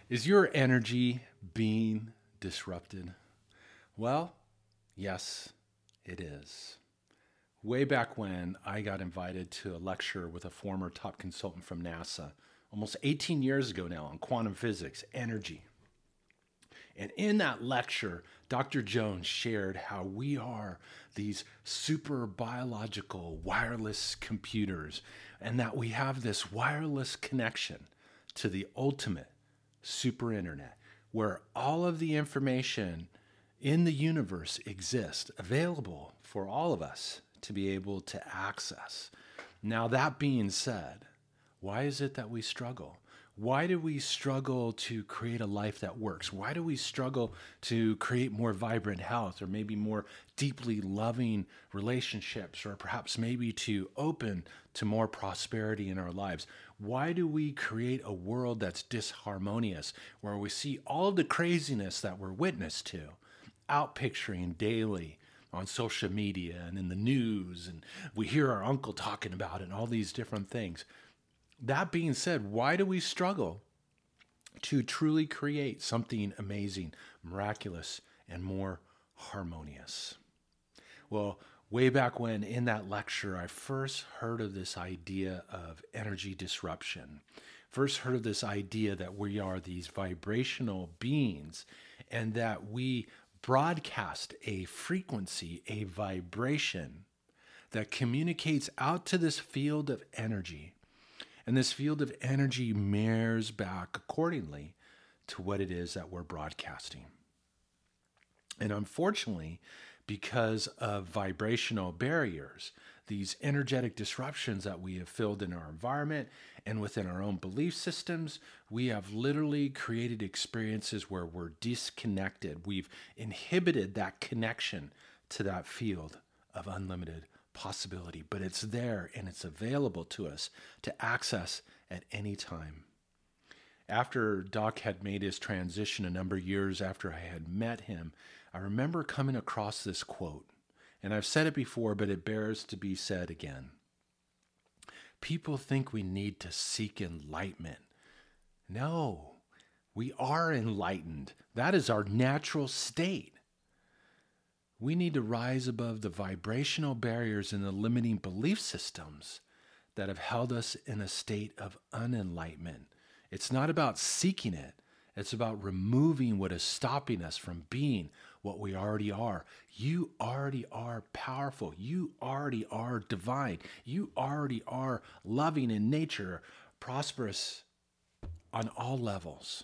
Is your energy being disrupted? Well, yes, it is. Way back when I got invited to a lecture with a former top consultant from NASA, almost 18 years ago now, on quantum physics, energy. And in that lecture, Dr. Jones shared how we are these super biological wireless computers and that we have this wireless connection to the ultimate super internet where all of the information in the universe exists available for all of us to be able to access. Now, that being said, why is it that we struggle? Why do we struggle to create a life that works? Why do we struggle to create more vibrant health or maybe more deeply loving relationships or perhaps maybe to open to more prosperity in our lives? Why do we create a world that's disharmonious where we see all of the craziness that we're witness to, outpicturing daily on social media and in the news, and we hear our uncle talking about it and all these different things? That being said, why do we struggle to truly create something amazing, miraculous, and more harmonious? Well, way back when in that lecture, I first heard of this idea of energy disruption. First heard of this idea that we are these vibrational beings and that we broadcast a frequency, a vibration that communicates out to this field of energy. And this field of energy mirrors back accordingly to what it is that we're broadcasting. And unfortunately, because of vibrational barriers, these energetic disruptions that we have filled in our environment and within our own belief systems, we have literally created experiences where we're disconnected. We've inhibited that connection to that field of unlimited possibility, but it's there and it's available to us to access at any time. After Doc had made his transition a number of years after I had met him, I remember coming across this quote, and I've said it before, but it bears to be said again. People think we need to seek enlightenment. No, we are enlightened. That is our natural state. We need to rise above the vibrational barriers and the limiting belief systems that have held us in a state of unenlightenment. It's not about seeking it. It's about removing what is stopping us from being what we already are. You already are powerful. You already are divine. You already are loving in nature, prosperous on all levels.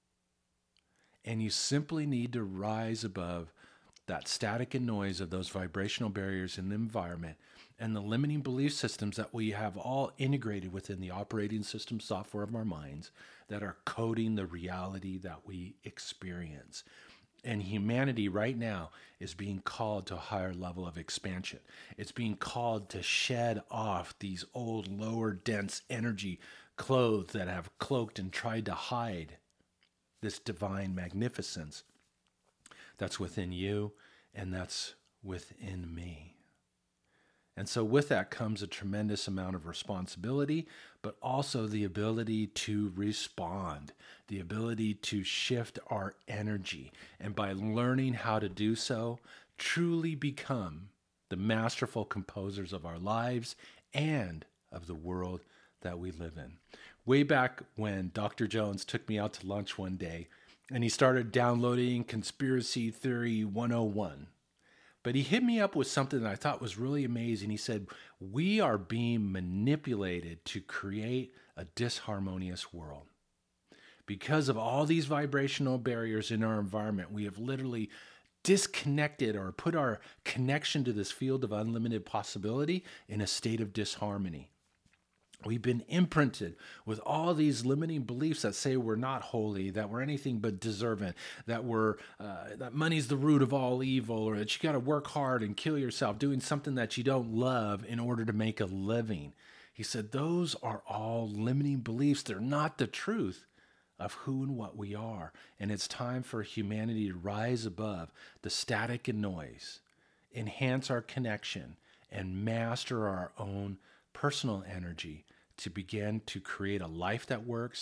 And you simply need to rise above that static and noise of those vibrational barriers in the environment and the limiting belief systems that we have all integrated within the operating system software of our minds that are coding the reality that we experience. And humanity right now is being called to a higher level of expansion. It's being called to shed off these old, lower, dense energy clothes that have cloaked and tried to hide this divine magnificence that's within you and that's within me. And so with that comes a tremendous amount of responsibility, but also the ability to respond, the ability to shift our energy. And by learning how to do so, truly become the masterful composers of our lives and of the world that we live in. Way back when Dr. Jones took me out to lunch one day, and he started downloading Conspiracy Theory 101. But he hit me up with something that I thought was really amazing. He said, we are being manipulated to create a disharmonious world. Because of all these vibrational barriers in our environment, we have literally disconnected or put our connection to this field of unlimited possibility in a state of disharmony. We've been imprinted with all these limiting beliefs that say we're not holy, that we're anything but deserving, that that money's the root of all evil, or that you got to work hard and kill yourself doing something that you don't love in order to make a living. He said those are all limiting beliefs. They're not the truth of who and what we are. And it's time for humanity to rise above the static and noise, enhance our connection, and master our own personal energy to begin to create a life that works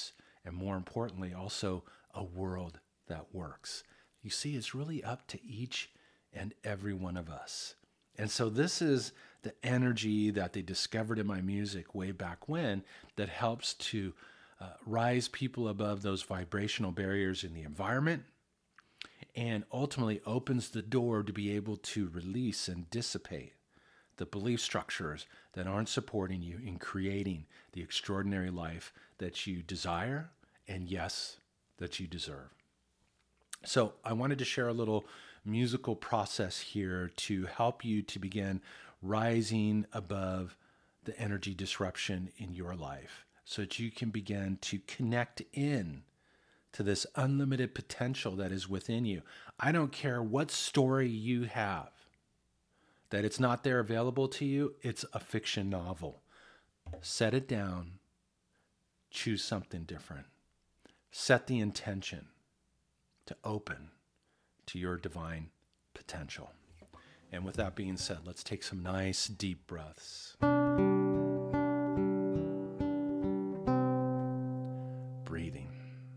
and more importantly, also a world that works. You see, it's really up to each and every one of us. And so this is the energy that they discovered in my music way back when that helps to rise people above those vibrational barriers in the environment and ultimately opens the door to be able to release and dissipate the belief structures that aren't supporting you in creating the extraordinary life that you desire and, yes, that you deserve. So I wanted to share a little musical process here to help you to begin rising above the energy disruption in your life so that you can begin to connect in to this unlimited potential that is within you. I don't care what story you have, that it's not there available to you. It's a fiction novel. Set it down. Choose something different. Set the intention to open to your divine potential. And with that being said, let's take some nice deep breaths. Breathing.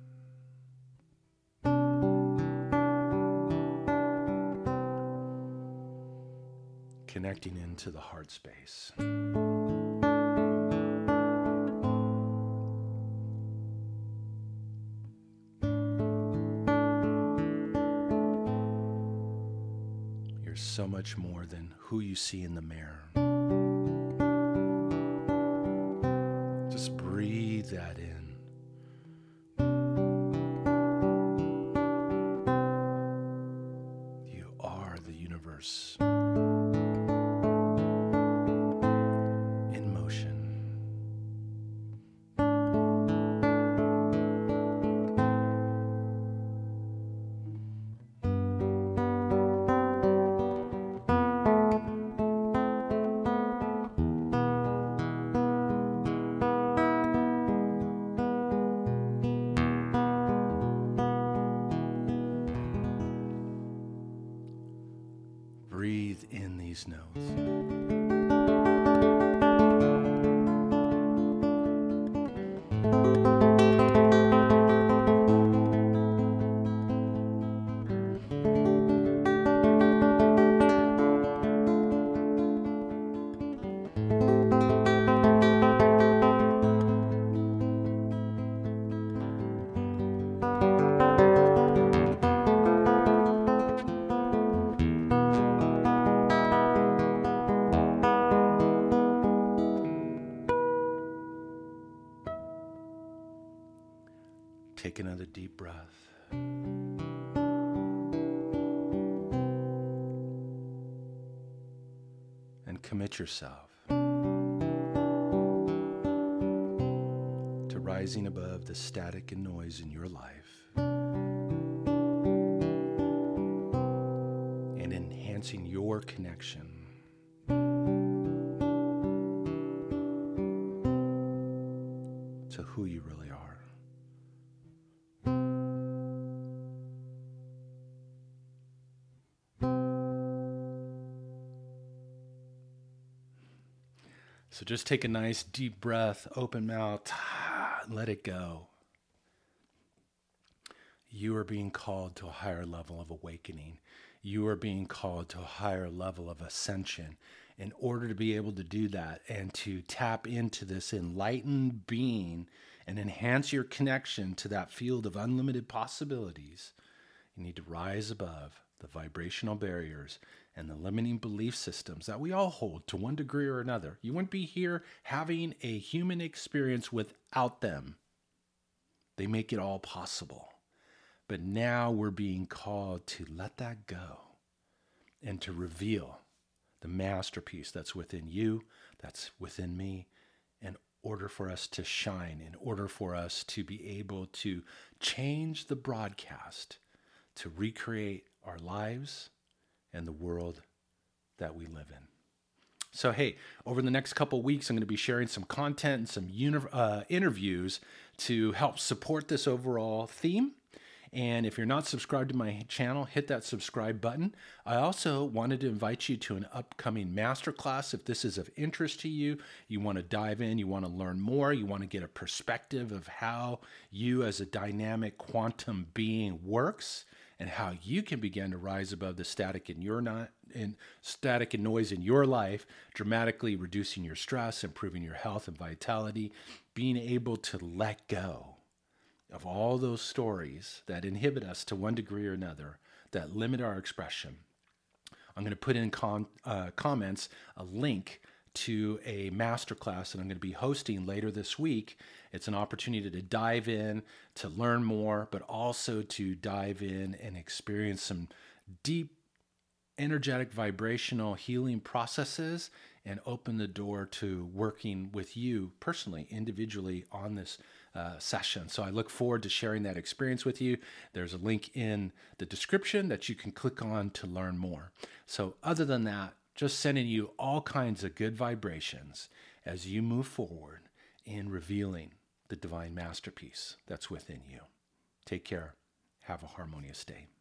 Connecting into the heart space. You're so much more than who you see in the mirror. Just breathe that in. You are the universe. Breathe in these notes. Take another deep breath. And commit yourself to rising above the static and noise in your life and enhancing your connection to who you really are. So just take a nice deep breath, open mouth, let it go. You are being called to a higher level of awakening. You are being called to a higher level of ascension. In order to be able to do that and to tap into this enlightened being and enhance your connection to that field of unlimited possibilities, you need to rise above the vibrational barriers and the limiting belief systems that we all hold to one degree or another. You wouldn't be here having a human experience without them. They make it all possible. But now we're being called to let that go and to reveal the masterpiece that's within you, that's within me, in order for us to shine, in order for us to be able to change the broadcast, to recreate our lives and the world that we live in. So, hey, over the next couple of weeks, I'm going to be sharing some content and some interviews to help support this overall theme. And if you're not subscribed to my channel, hit that subscribe button. I also wanted to invite you to an upcoming masterclass. If this is of interest to you, you want to dive in, you want to learn more, you want to get a perspective of how you as a dynamic quantum being works, and how you can begin to rise above the static static and noise in your life, dramatically reducing your stress, improving your health and vitality, being able to let go of all those stories that inhibit us to one degree or another, that limit our expression. I'm going to put in comments a link to a masterclass that I'm going to be hosting later this week. It's an opportunity to dive in, to learn more, but also to dive in and experience some deep energetic vibrational healing processes and open the door to working with you personally, individually on this session. So I look forward to sharing that experience with you. There's a link in the description that you can click on to learn more. So other than that, just sending you all kinds of good vibrations as you move forward in revealing the divine masterpiece that's within you. Take care. Have a harmonious day.